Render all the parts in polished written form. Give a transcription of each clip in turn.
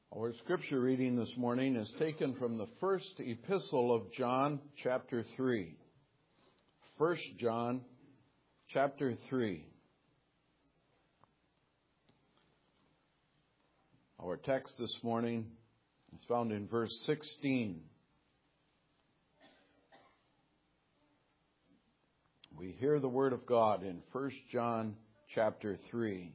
Our scripture reading this morning is taken from the first epistle of John, chapter 3. 1 John, chapter 3. Our text this morning is found in verse 16. We hear the word of God in 1 John, chapter 3.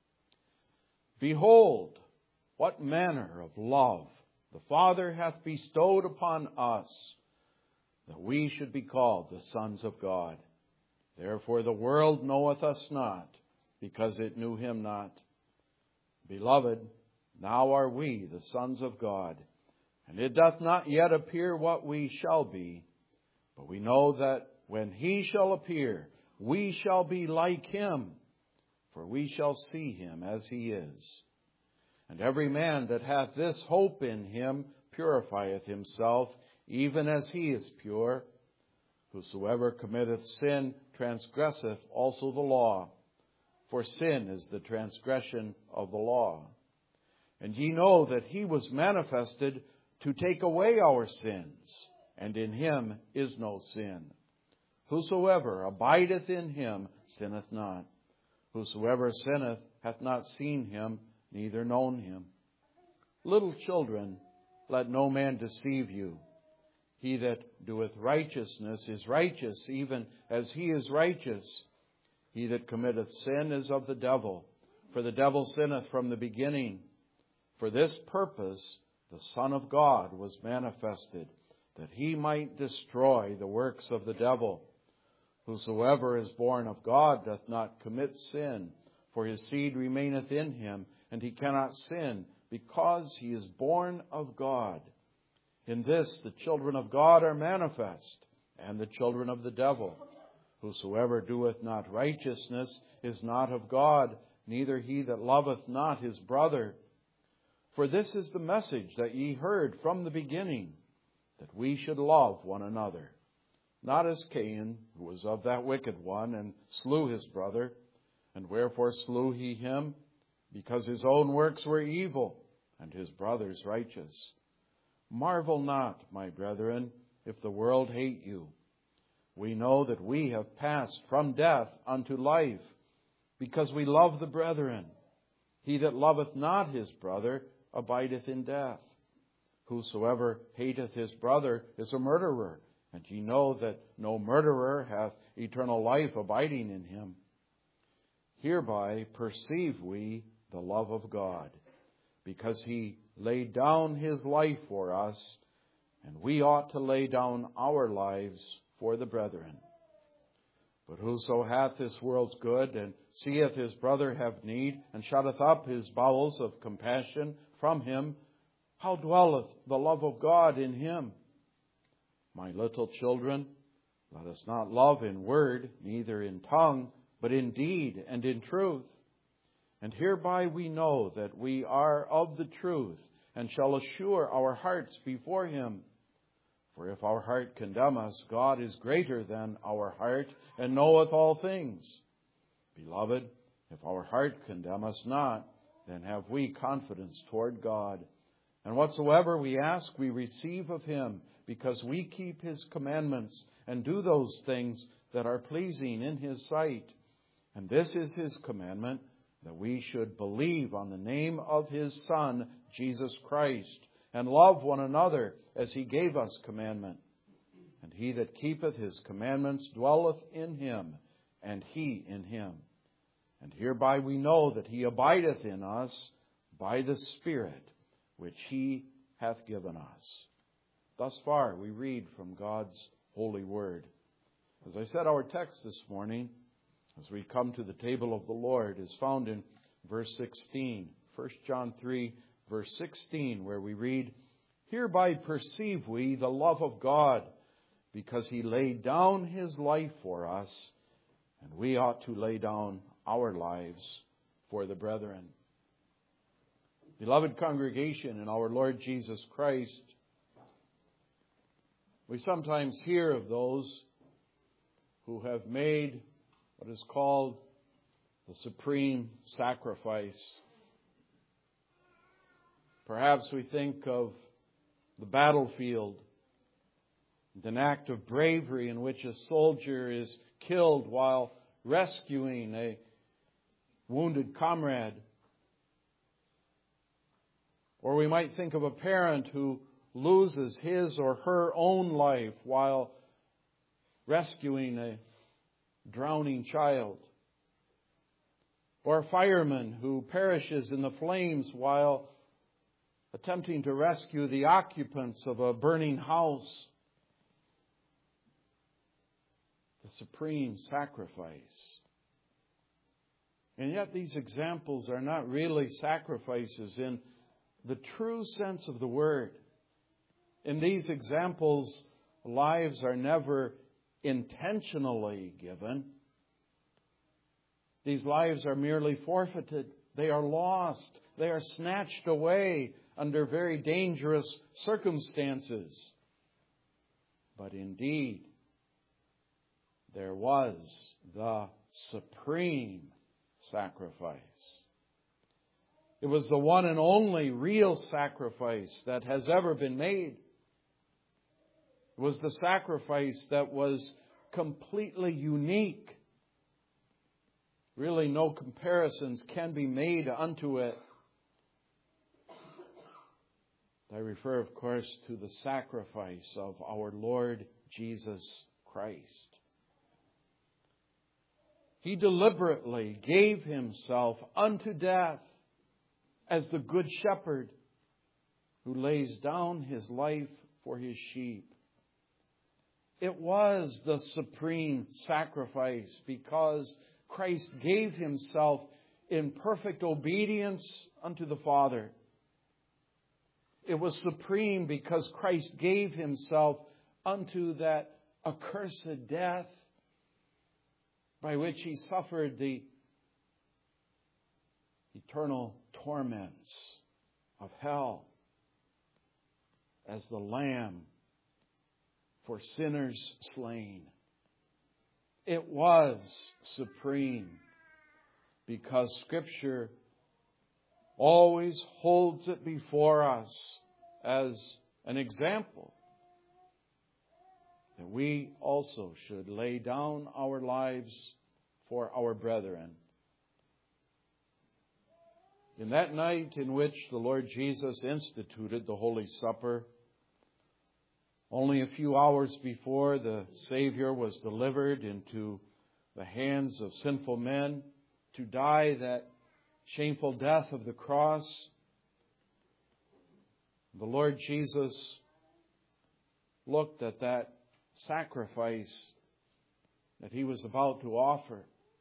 Behold, what manner of love the Father hath bestowed upon us, that we should be called the sons of God. Therefore the world knoweth us not, because it knew him not. Beloved, now are we the sons of God, and it doth not yet appear what we shall be. But we know that when he shall appear, we shall be like him, for we shall see him as he is. And every man that hath this hope in him purifieth himself, even as he is pure. Whosoever committeth sin transgresseth also the law, for sin is the transgression of the law. And ye know that he was manifested to take away our sins, and in him is no sin. Whosoever abideth in him sinneth not. Whosoever sinneth hath not seen him, neither known him. Little children, let no man deceive you. He that doeth righteousness is righteous, even as he is righteous. He that committeth sin is of the devil, for the devil sinneth from the beginning. For this purpose the Son of God was manifested, that he might destroy the works of the devil. Whosoever is born of God doth not commit sin, for his seed remaineth in him, and he cannot sin, because he is born of God. In this the children of God are manifest, and the children of the devil. Whosoever doeth not righteousness is not of God, neither he that loveth not his brother. For this is the message that ye heard from the beginning, that we should love one another. Not as Cain, who was of that wicked one, and slew his brother. And wherefore slew he him? Because his own works were evil, and his brother's righteous. Marvel not, my brethren, if the world hate you. We know that we have passed from death unto life, because we love the brethren. He that loveth not his brother abideth in death. Whosoever hateth his brother is a murderer, and ye know that no murderer hath eternal life abiding in him. Hereby perceive we the love of God, because he laid down his life for us, and we ought to lay down our lives for the brethren. But whoso hath this world's good, and seeth his brother have need, and shutteth up his bowels of compassion from him, how dwelleth the love of God in him? My little children, let us not love in word, neither in tongue, but in deed and in truth. And hereby we know that we are of the truth, and shall assure our hearts before him. For if our heart condemn us, God is greater than our heart, and knoweth all things. Beloved, if our heart condemn us not, then have we confidence toward God. And whatsoever we ask, we receive of him, because we keep his commandments, and do those things that are pleasing in his sight. And this is his commandment, that we should believe on the name of his Son, Jesus Christ, and love one another as he gave us commandment. And he that keepeth his commandments dwelleth in him, and he in him. And hereby we know that he abideth in us by the Spirit which he hath given us. Thus far we read from God's holy word. As I said, our text this morning, as we come to the table of the Lord, is found in verse 16. 1 John 3, verse 16, where we read, Hereby perceive we the love of God, because he laid down his life for us, and we ought to lay down our lives for the brethren. Beloved congregation in our Lord Jesus Christ, we sometimes hear of those who have made what is called the supreme sacrifice. Perhaps we think of the battlefield, an act of bravery in which a soldier is killed while rescuing a wounded comrade. Or we might think of a parent who loses his or her own life while rescuing a drowning child. Or a fireman who perishes in the flames while attempting to rescue the occupants of a burning house. The supreme sacrifice. And yet these examples are not really sacrifices in the true sense of the word. In these examples, lives are never intentionally given. These lives are merely forfeited. They are lost. They are snatched away under very dangerous circumstances. But indeed, there was the supreme sacrifice. It was the one and only real sacrifice that has ever been made. It was the sacrifice that was completely unique. Really, no comparisons can be made unto it. I refer, of course, to the sacrifice of our Lord Jesus Christ. He deliberately gave Himself unto death as the good shepherd who lays down his life for his sheep. It was the supreme sacrifice because Christ gave Himself in perfect obedience unto the Father. It was supreme because Christ gave Himself unto that accursed death by which He suffered the eternal torments of hell as the Lamb for sinners slain. It was supreme because Scripture always holds it before us as an example that we also should lay down our lives for our brethren. In that night in which the Lord Jesus instituted the Holy Supper, only a few hours before the Savior was delivered into the hands of sinful men to die that shameful death of the cross, the Lord Jesus looked at that sacrifice that He was about to offer.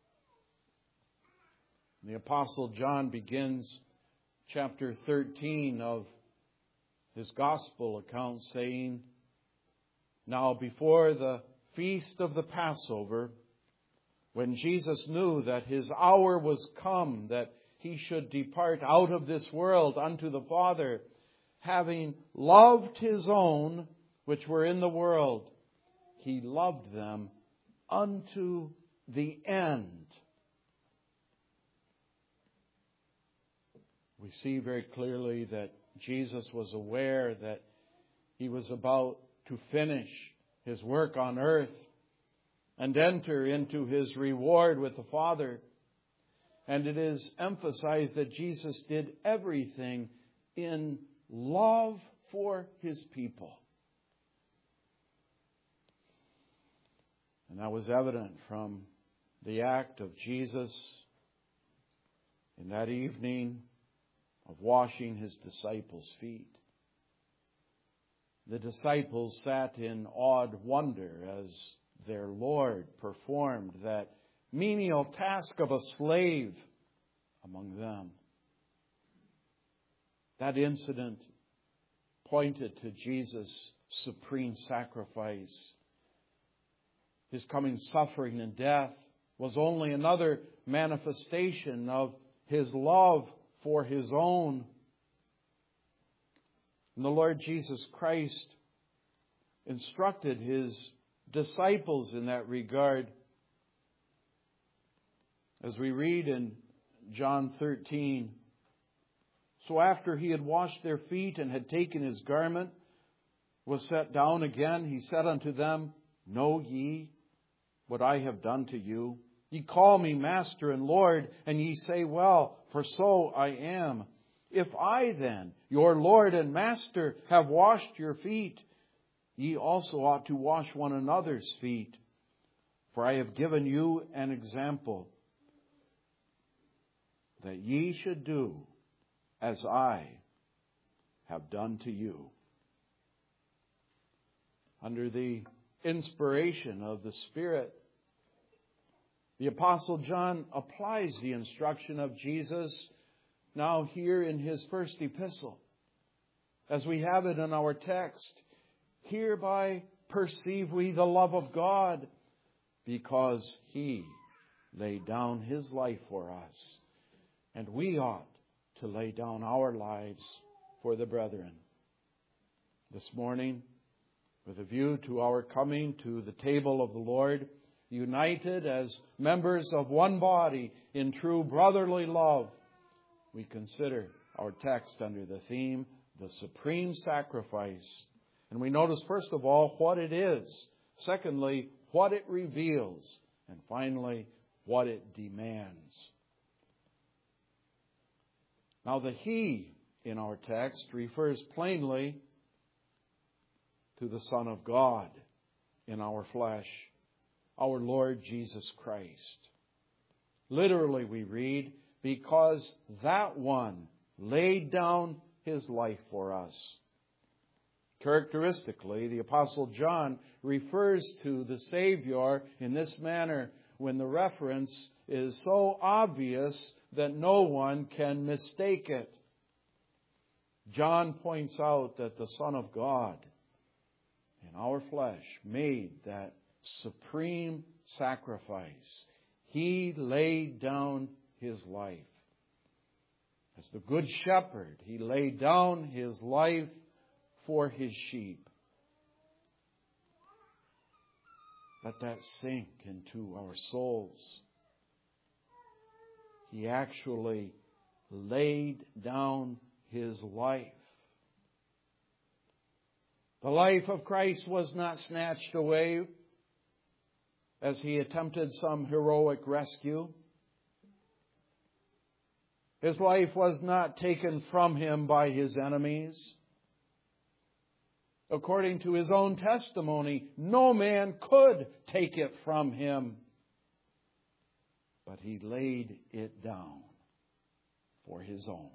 The Apostle John begins chapter 13 of his Gospel account saying, "Now before the feast of the Passover, when Jesus knew that His hour was come, that He should depart out of this world unto the Father, having loved His own which were in the world, He loved them unto the end." We see very clearly that Jesus was aware that He was about to finish His work on earth and enter into His reward with the Father. And it is emphasized that Jesus did everything in love for His people. And that was evident from the act of Jesus in that evening of washing His disciples' feet. The disciples sat in awed wonder as their Lord performed that menial task of a slave among them. That incident pointed to Jesus' supreme sacrifice. His coming suffering and death was only another manifestation of His love for His own. And the Lord Jesus Christ instructed His disciples in that regard. As we read in John 13, So after he had washed their feet and had taken his garment, was set down again, he said unto them, Know ye what I have done to you? Ye call me Master and Lord, and ye say, Well, for so I am. If I then, your Lord and Master, have washed your feet, ye also ought to wash one another's feet. For I have given you an example, that ye should do as I have done to you. Under the inspiration of the Spirit, the Apostle John applies the instruction of Jesus now here in his first epistle. As we have it in our text, hereby perceive we the love of God, because He laid down His life for us. And we ought to lay down our lives for the brethren. This morning, with a view to our coming to the table of the Lord, united as members of one body in true brotherly love, we consider our text under the theme, the supreme sacrifice. And we notice, first of all, what it is. Secondly, what it reveals. And finally, what it demands. Now, the He in our text refers plainly to the Son of God in our flesh, our Lord Jesus Christ. Literally, we read, because that one laid down His life for us. Characteristically, the Apostle John refers to the Savior in this manner when the reference is so obvious that no one can mistake it. John points out that the Son of God in our flesh made that supreme sacrifice. He laid down His life. As the Good Shepherd, He laid down His life for His sheep. Let that sink into our souls. He actually laid down His life. The life of Christ was not snatched away as He attempted some heroic rescue. His life was not taken from Him by His enemies. According to His own testimony, no man could take it from Him. But He laid it down for His own.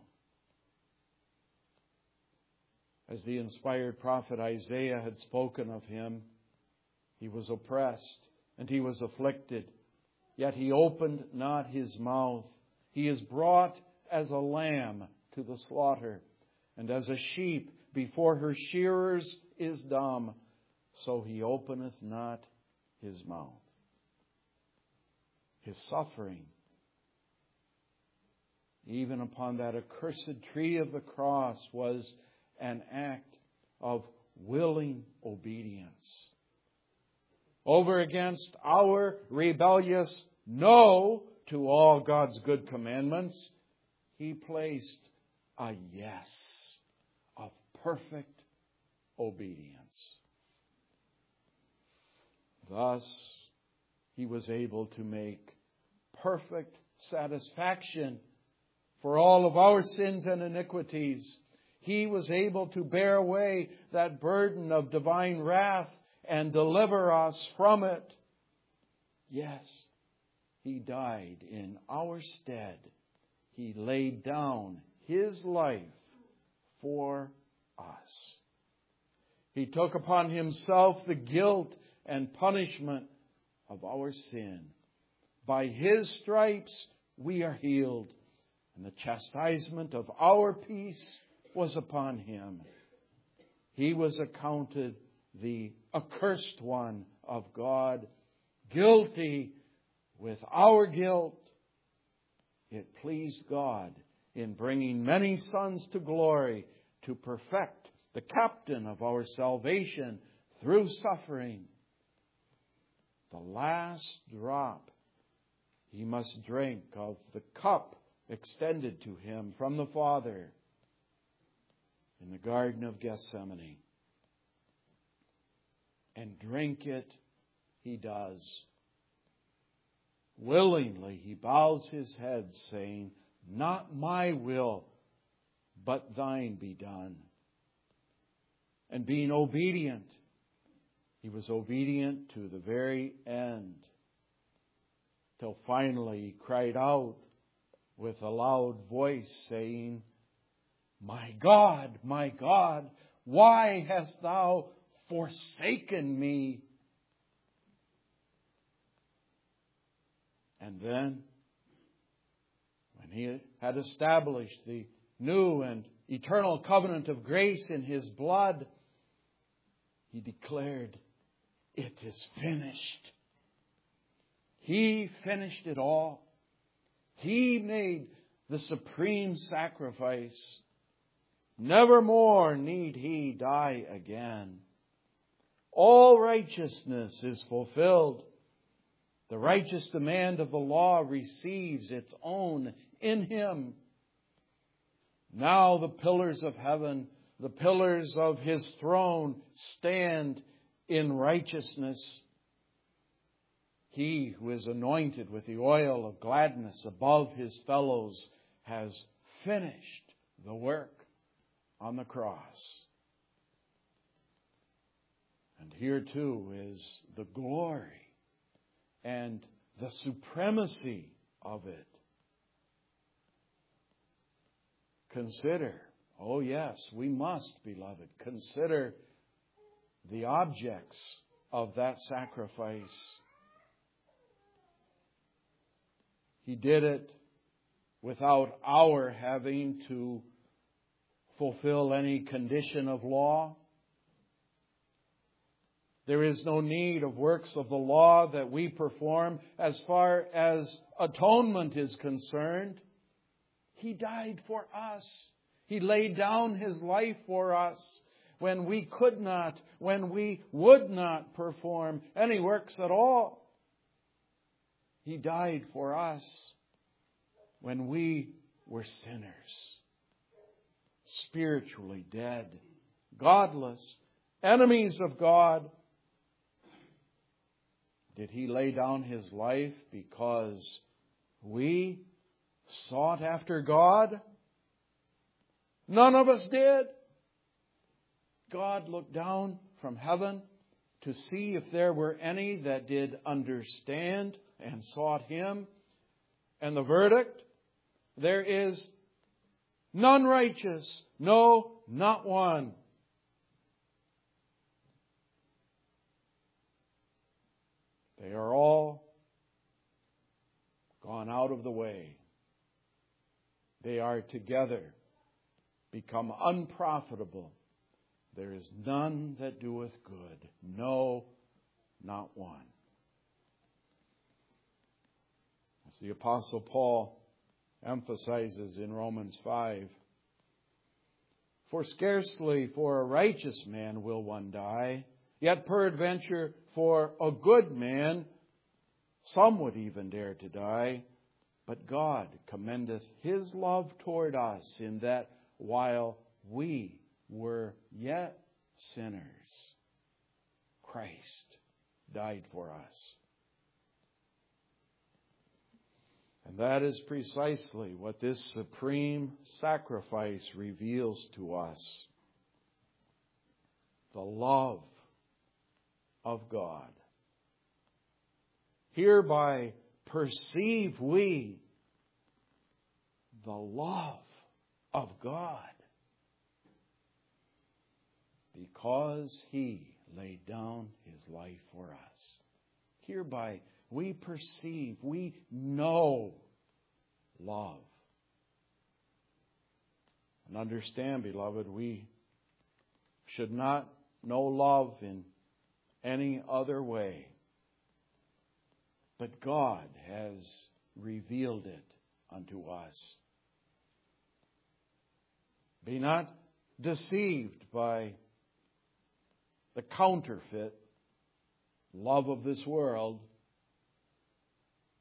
As the inspired prophet Isaiah had spoken of Him, He was oppressed and He was afflicted, yet He opened not His mouth. He is brought as a lamb to the slaughter, and as a sheep before her shearers is dumb, so He openeth not His mouth. His suffering, even upon that accursed tree of the cross, was an act of willing obedience. Over against our rebellious no to all God's good commandments, He placed a yes of perfect obedience. Thus, He was able to make perfect satisfaction for all of our sins and iniquities. He was able to bear away that burden of divine wrath and deliver us from it. Yes, He died in our stead. He laid down His life for us. He took upon Himself the guilt and punishment of our sin. By His stripes we are healed, and the chastisement of our peace was upon Him. He was accounted the accursed one of God, guilty with our guilt. It pleased God in bringing many sons to glory to perfect the captain of our salvation through suffering. The last drop He must drink of the cup extended to Him from the Father. Garden of Gethsemane. And drink it he does. Willingly he bows his head, saying, "Not my will, but thine be done." And being obedient, he was obedient to the very end, till finally he cried out with a loud voice, saying, my God, why hast thou forsaken me?" And then, when he had established the new and eternal covenant of grace in his blood, he declared, "It is finished." He finished it all. He made the supreme sacrifice. Nevermore need he die again. All righteousness is fulfilled. The righteous demand of the law receives its own in him. Now the pillars of heaven, the pillars of his throne, stand in righteousness. He who is anointed with the oil of gladness above his fellows has finished the work on the cross. And here too is the glory and the supremacy of it. Consider, oh yes, we must, beloved, consider the objects of that sacrifice. He did it without our having to fulfill any condition of law. There is no need of works of the law that we perform as far as atonement is concerned. He died for us. He laid down His life for us when we could not, when we would not perform any works at all. He died for us when we were sinners, spiritually dead, godless, enemies of God. Did He lay down His life because we sought after God? None of us did. God looked down from heaven to see if there were any that did understand and sought Him. And the verdict, there is none righteous, no, not one. They are all gone out of the way. They are together become unprofitable. There is none that doeth good, no, not one. As the Apostle Paul emphasizes in Romans 5, for scarcely for a righteous man will one die, yet peradventure for a good man some would even dare to die. But God commendeth His love toward us in that while we were yet sinners, Christ died for us. And that is precisely what this supreme sacrifice reveals to us. The love of God. Hereby perceive we the love of God, because He laid down His life for us. Hereby we perceive, we know love. And understand, beloved, we should not know love in any other way. But God has revealed it unto us. Be not deceived by the counterfeit love of this world,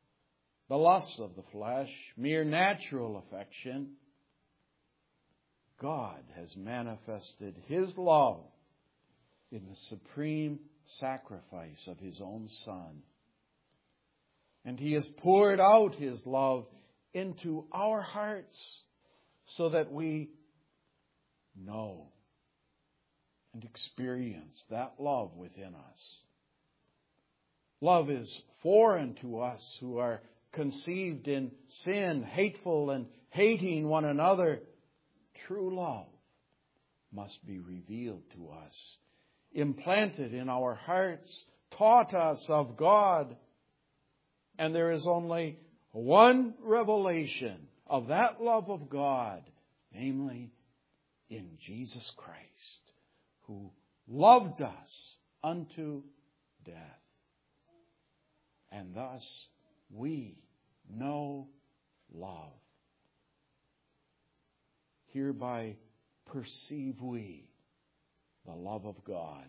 the lusts of the flesh, mere natural affection. God has manifested His love in the supreme sacrifice of His own Son. And He has poured out His love into our hearts so that we know and experience that love within us. Love is foreign to us who are conceived in sin, hateful and hating one another. True love must be revealed to us, implanted in our hearts, taught us of God. And there is only one revelation of that love of God, namely in Jesus Christ, who loved us unto death. And thus we know love. Hereby perceive we the love of God.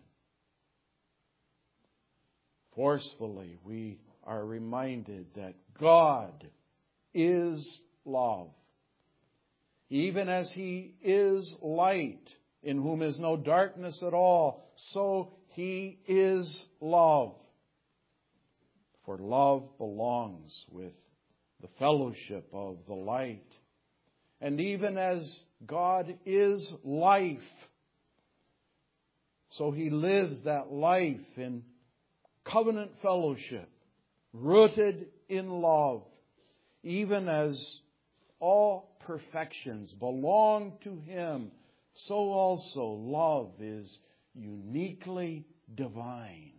Forcefully, we are reminded that God is love. Even as He is light, in whom is no darkness at all, so He is love. For love belongs with the fellowship of the light. And even as God is life, so He lives that life in covenant fellowship, rooted in love, even as all perfections belong to Him, so also love is uniquely divine.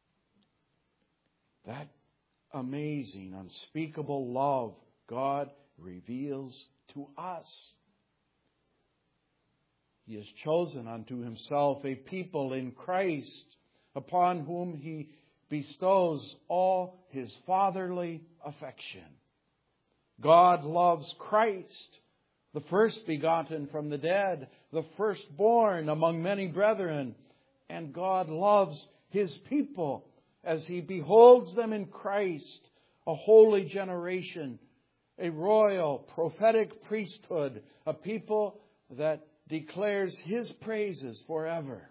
That amazing, unspeakable love God reveals to us. He has chosen unto Himself a people in Christ, upon whom He bestows all His fatherly affection. God loves Christ, the first begotten from the dead, the firstborn among many brethren. And God loves His people as He beholds them in Christ, a holy generation, a royal prophetic priesthood, a people that declares His praises forever.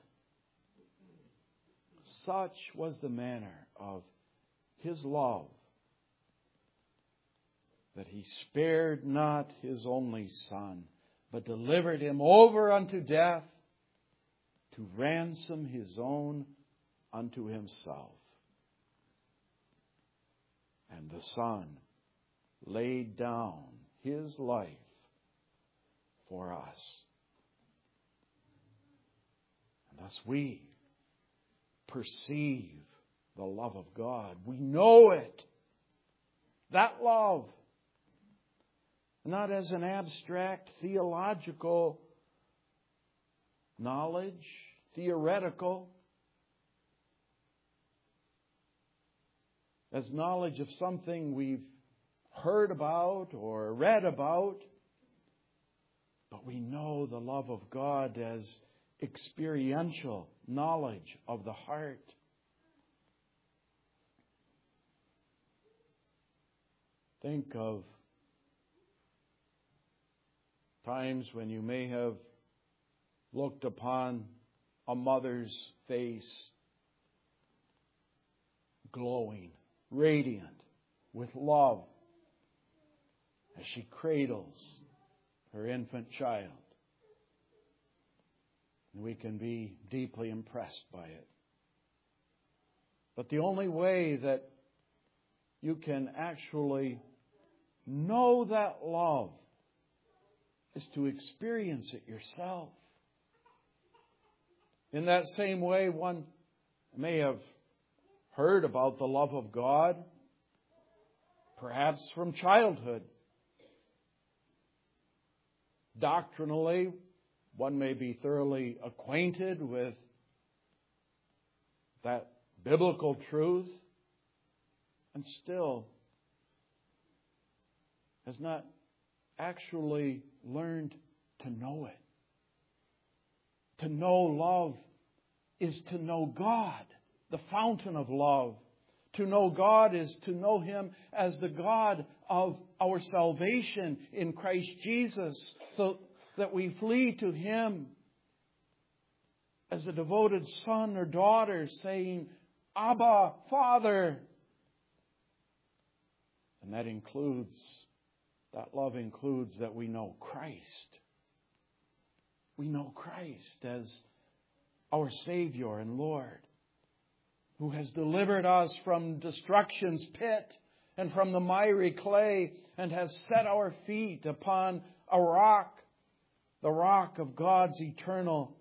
Such was the manner of His love, that He spared not His only Son, but delivered Him over unto death to ransom His own unto Himself. And the Son laid down His life for us. And thus we perceive the love of God. We know it. That love. Not as an abstract theological knowledge, theoretical, as knowledge of something we've heard about or read about, but we know the love of God as experiential knowledge of the heart. Think of times when you may have looked upon a mother's face, glowing, radiant with love, as she cradles her infant child. And we can be deeply impressed by it. But the only way that you can actually know that love is to experience it yourself. In that same way, one may have heard about the love of God, perhaps from childhood. Doctrinally, one may be thoroughly acquainted with that biblical truth, and still has not actually learned to know it. To know love is to know God, the fountain of love. To know God is to know Him as the God of our salvation in Christ Jesus. So that we flee to Him as a devoted son or daughter, saying, Abba, Father. And that love includes that we know Christ. We know Christ as our Savior and Lord, who has delivered us from destruction's pit and from the miry clay, and has set our feet upon a rock, the rock of God's eternal,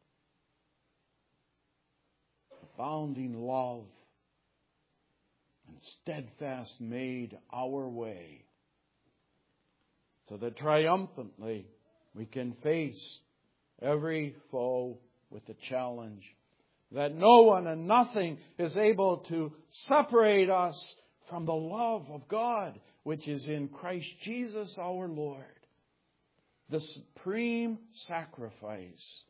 abounding love, and steadfast made our way, so that triumphantly we can face every foe with the challenge that no one and nothing is able to separate us from the love of God, which is in Christ Jesus our Lord. The supreme sacrifice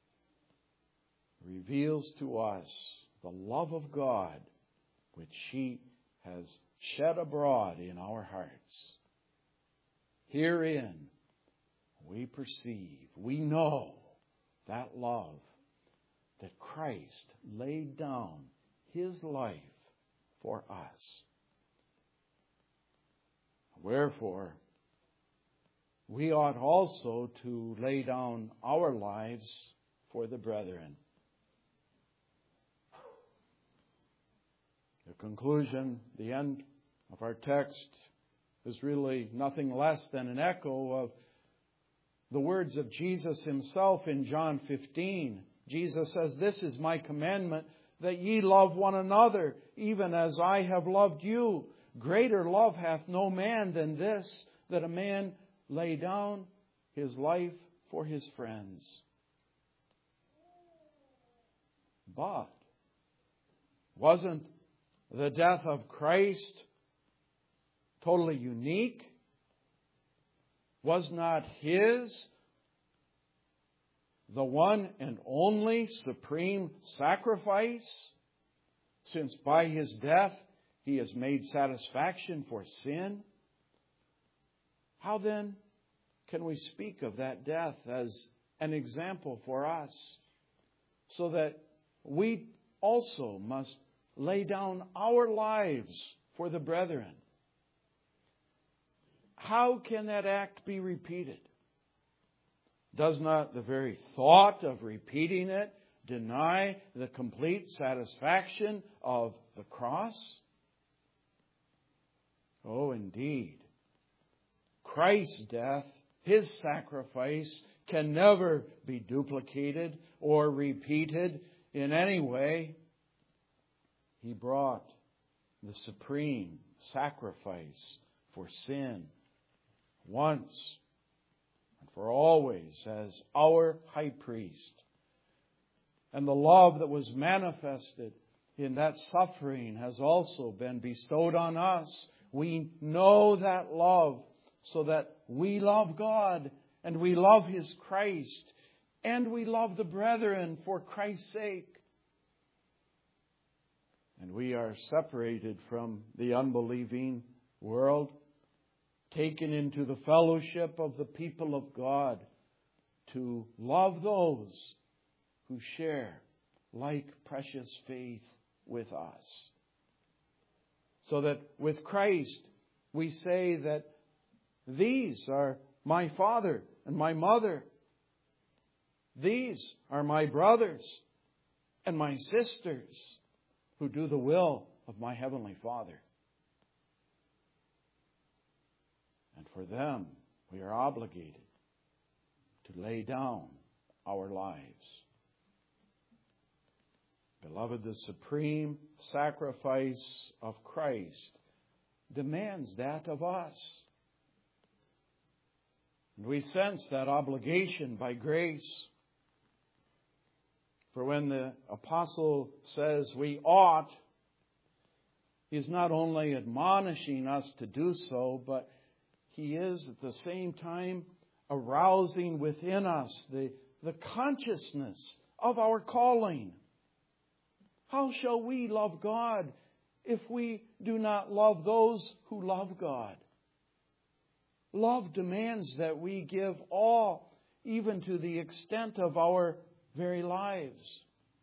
reveals to us the love of God, which He has shed abroad in our hearts. Herein we perceive, we know that love, that Christ laid down His life for us. Wherefore, we ought also to lay down our lives for the brethren. The conclusion, the end of our text, is really nothing less than an echo of the words of Jesus Himself in John 15. Jesus says, This is my commandment, that ye love one another, even as I have loved you. Greater love hath no man than this, that a man lay down his life for his friends. But wasn't the death of Christ totally unique? Was not His the one and only supreme sacrifice, since by His death He has made satisfaction for sin? How then can we speak of that death as an example for us, so that we also must lay down our lives for the brethren? How can that act be repeated? Does not the very thought of repeating it deny the complete satisfaction of the cross? Oh, indeed. Christ's death, His sacrifice, can never be duplicated or repeated in any way. He brought the supreme sacrifice for sin once and for always as our high priest. And the love that was manifested in that suffering has also been bestowed on us. We know that love so that we love God and we love His Christ and we love the brethren for Christ's sake. And we are separated from the unbelieving world, taken into the fellowship of the people of God to love those who share like precious faith with us. So that with Christ we say that these are my father and my mother. These are my brothers and my sisters who do the will of my Heavenly Father. And for them, we are obligated to lay down our lives. Beloved, the supreme sacrifice of Christ demands that of us. And we sense that obligation by grace. For when the apostle says we ought, he is not only admonishing us to do so, but he is at the same time arousing within us the consciousness of our calling. How shall we love God if we do not love those who love God? Love demands that we give all even to the extent of our very lives.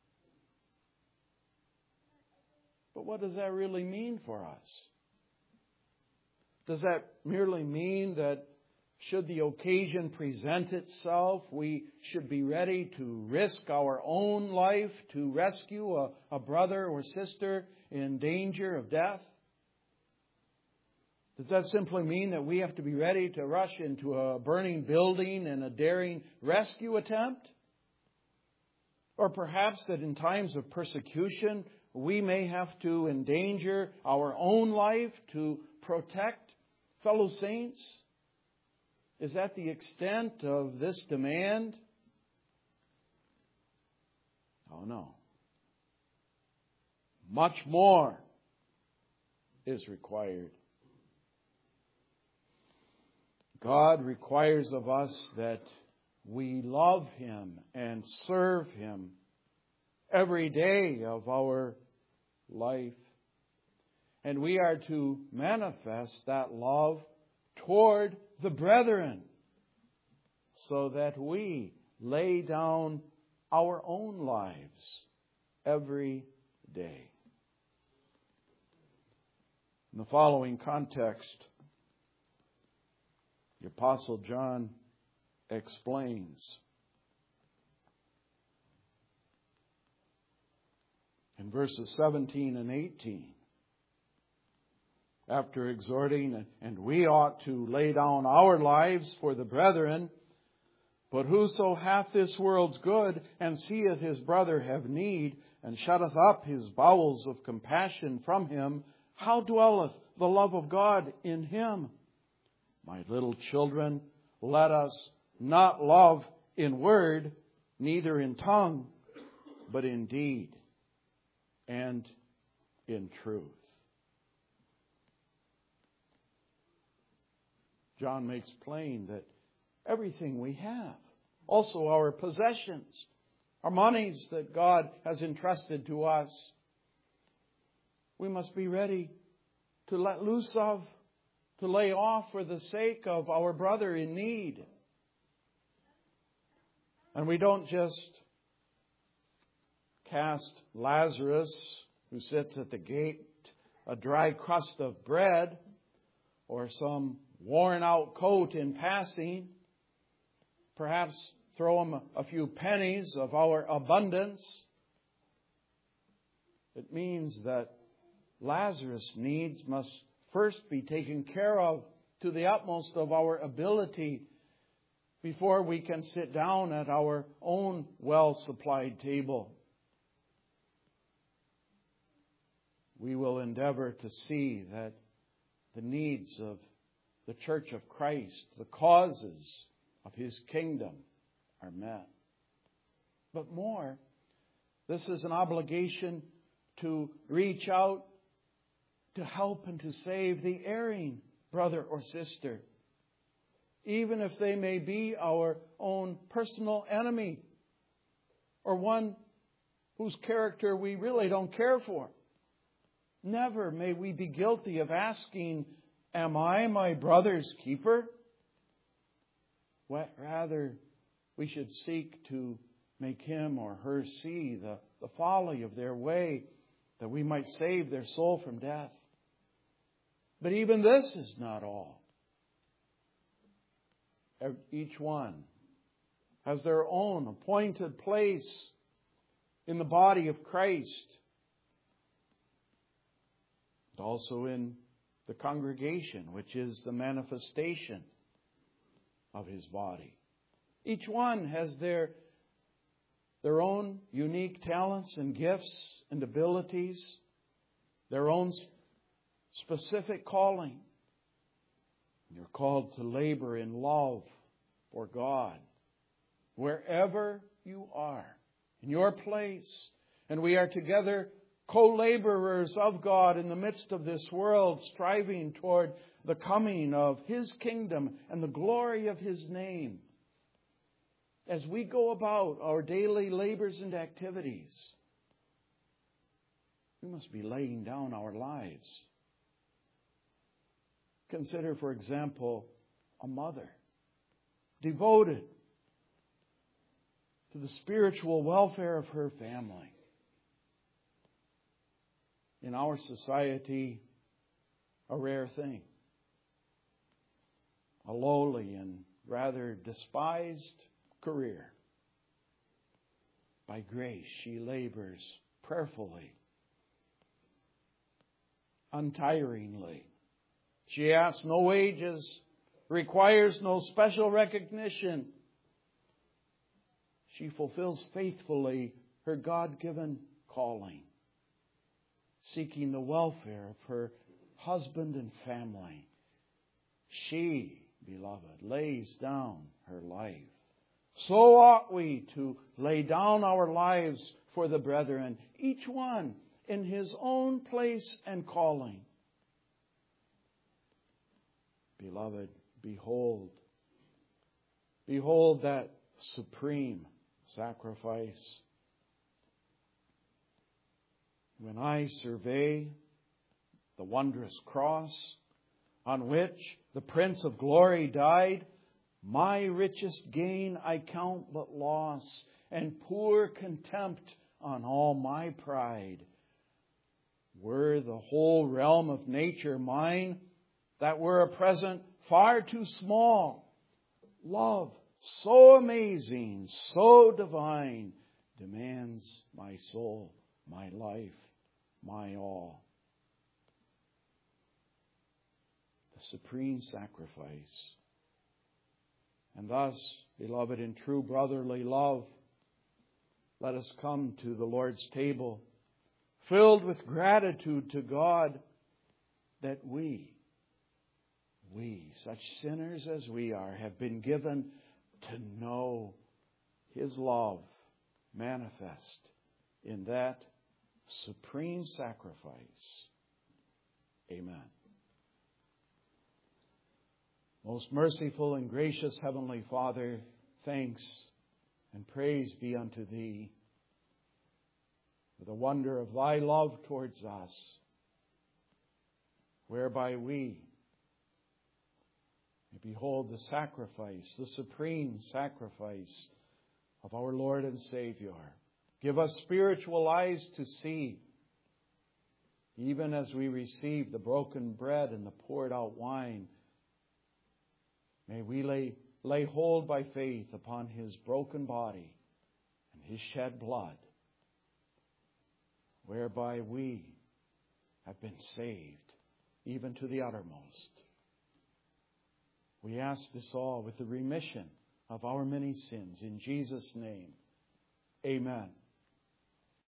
But what does that really mean for us? Does that merely mean that should the occasion present itself, we should be ready to risk our own life to rescue a brother or sister in danger of death? Does that simply mean that we have to be ready to rush into a burning building in a daring rescue attempt? Or perhaps that in times of persecution, we may have to endanger our own life to protect fellow saints? Is that the extent of this demand? Oh, no. Much more is required. God requires of us that we love Him and serve Him every day of our life. And we are to manifest that love toward the brethren so that we lay down our own lives every day. In the following context, the Apostle John explains in verses 17 and 18, after exhorting, and we ought to lay down our lives for the brethren, but whoso hath this world's good, and seeth his brother have need, and shutteth up his bowels of compassion from him, how dwelleth the love of God in him? My little children, let us not love in word, neither in tongue, but in deed and in truth. John makes plain that everything we have, also our possessions, our monies that God has entrusted to us, we must be ready to let loose of, to lay off for the sake of our brother in need. And we don't just cast Lazarus, who sits at the gate, a dry crust of bread, or some worn out coat in passing, perhaps throw him a few pennies of our abundance. It means that Lazarus' needs must first be taken care of to the utmost of our ability before we can sit down at our own well-supplied table. We will endeavor to see that the needs of the Church of Christ, the causes of His kingdom, are met. But more, this is an obligation to reach out to help and to save the erring brother or sister, even if they may be our own personal enemy or one whose character we really don't care for. Never may we be guilty of asking, "Am I my brother's keeper?" Rather, we should seek to make him or her see the folly of their way, that we might save their soul from death. But even this is not all. Each one has their own appointed place in the body of Christ, and also in the congregation, which is the manifestation of His body. Each one has their own unique talents and gifts and abilities, their own specific calling. You're called to labor in love for God wherever you are, in your place. And we are together co-laborers of God in the midst of this world, striving toward the coming of His kingdom and the glory of His name. As we go about our daily labors and activities, we must be laying down our lives. Consider, for example, a mother, devoted to the spiritual welfare of her family. In our society, a rare thing. A lowly and rather despised career. By grace, she labors prayerfully, untiringly. She asks no wages, requires no special recognition. She fulfills faithfully her God-given calling, seeking the welfare of her husband and family. She, beloved, lays down her life. So ought we to lay down our lives for the brethren, each one in his own place and calling. Beloved, behold that supreme sacrifice. When I survey the wondrous cross on which the Prince of Glory died, my richest gain I count but loss, and pour contempt on all my pride. Were the whole realm of nature mine, that were a present far too small. Love so amazing, so divine, demands my soul, my life, my all. The supreme sacrifice. And thus, beloved, in true brotherly love, let us come to the Lord's table, filled with gratitude to God that we, such sinners as we are, have been given to know His love manifest in that supreme sacrifice. Amen. Most merciful and gracious Heavenly Father, thanks and praise be unto Thee for the wonder of Thy love towards us, whereby we may behold the sacrifice, the supreme sacrifice of our Lord and Savior. Give us spiritual eyes to see, even as we receive the broken bread and the poured out wine. May we lay hold by faith upon His broken body and His shed blood, whereby we have been saved even to the uttermost. We ask this all with the remission of our many sins. In Jesus' name, amen.